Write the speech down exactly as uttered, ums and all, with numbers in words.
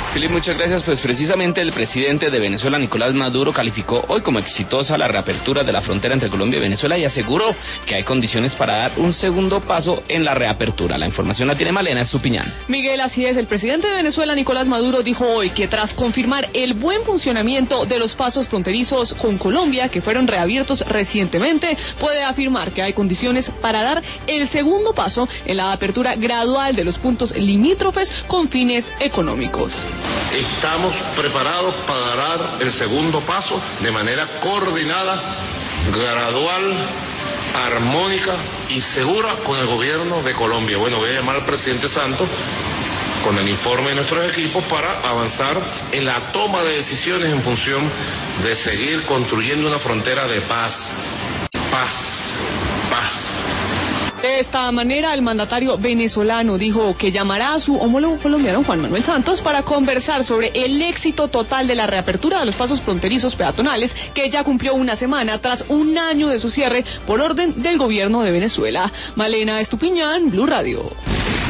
Felipe, muchas gracias. Pues precisamente el presidente de Venezuela, Nicolás Maduro, calificó hoy como exitosa la reapertura de la frontera entre Colombia y Venezuela y aseguró que hay condiciones para dar un segundo paso en la reapertura. La información la tiene Malena Estupiñán. Miguel, así es. El presidente de Venezuela, Nicolás Maduro, dijo hoy que tras confirmar el buen funcionamiento de los pasos fronterizos con Colombia, que fueron reabiertos recientemente, puede afirmar que hay condiciones para dar el segundo paso en la apertura gradual de los puntos limítrofes con fines económicos. Estamos preparados para dar el segundo paso de manera coordinada, gradual, armónica y segura con el gobierno de Colombia. Bueno, voy a llamar al presidente Santos con el informe de nuestros equipos para avanzar en la toma de decisiones en función de seguir construyendo una frontera de paz, paz, paz. De esta manera, el mandatario venezolano dijo que llamará a su homólogo colombiano, Juan Manuel Santos, para conversar sobre el éxito total de la reapertura de los pasos fronterizos peatonales, que ya cumplió una semana tras un año de su cierre por orden del gobierno de Venezuela. Malena Estupiñán, Blue Radio.